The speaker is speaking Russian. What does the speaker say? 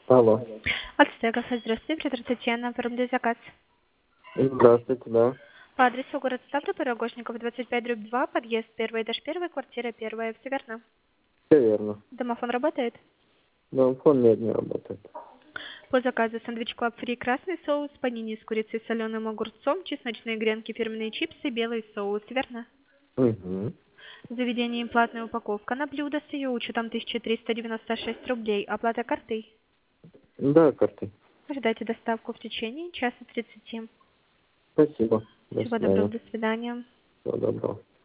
Алло. Ацтеков, здравствуйте, Петр Татьяна, оформляю заказ. Здравствуйте, да. По адресу город Ставрополь, Рогожников, 25/2, подъезд 1, этаж 1, квартира 1, все верно? Все верно. Домофон работает? Домофон нет, не работает. По заказу сэндвич Клаб Фри, красный соус, панини с курицей, соленым огурцом, чесночные гренки, фирменные чипсы, белый соус, верно? Угу. Заведение им платная упаковка на блюдо с ее учетом 1396 рублей, оплата картой. Да, карты. Ожидайте доставку в течение часа 30. Спасибо. До Всего доброго, свидания. до свидания. Всего доброго.